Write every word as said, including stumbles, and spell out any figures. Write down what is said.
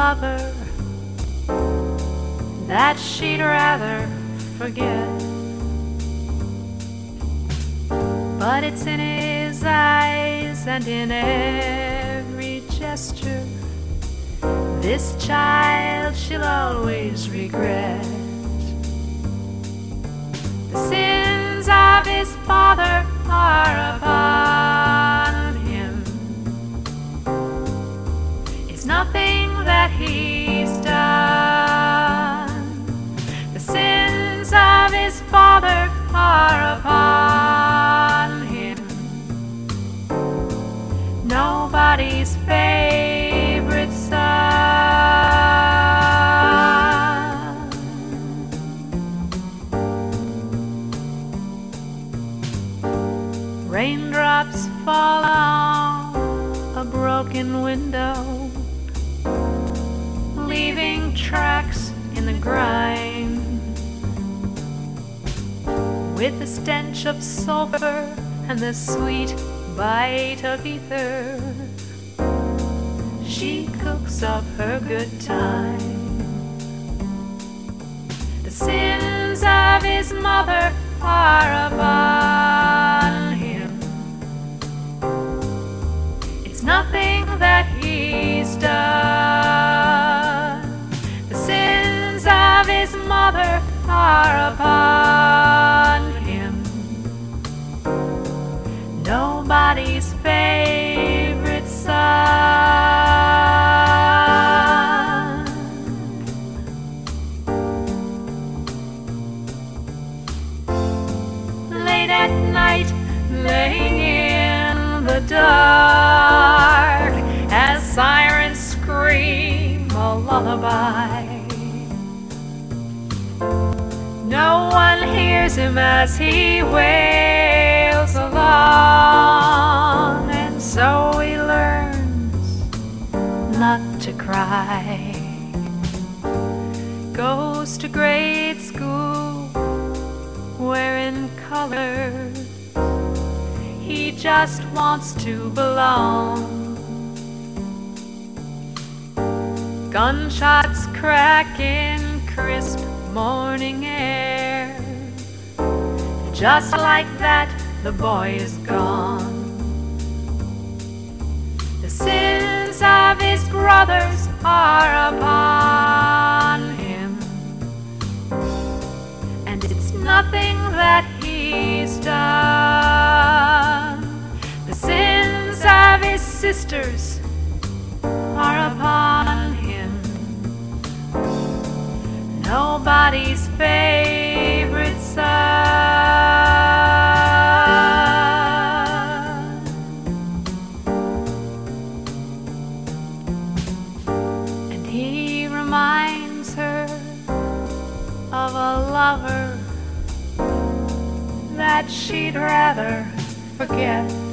lover that she'd rather forget. But it's in his eyes and in every gesture, this child she'll always regret. The sins of his father are upon him. It's nothing that he's done. The sins of his father are upon him. Nobody's favorite son. Raindrops fall on a broken window, leaving tracks in the grime, with the stench of sulfur and the sweet bite of ether. She cooks up her good time. The sins of his mother are upon him. It's nothing that he's done. The sins of his mother are upon him. Nobody's favorite son. Late at night, laying in the dark, as sirens scream a lullaby, no one hears him as he wails along, and so he learns not to cry. Goes to grade school wearing colors. He just wants to belong. Gunshots crack in crisp morning air. Just like that, the boy is gone. The sins of his brothers are upon him, and it's nothing that he's done. The sins of his sisters are upon him. Nobody's favorite son. And he reminds her of a lover that she'd rather forget.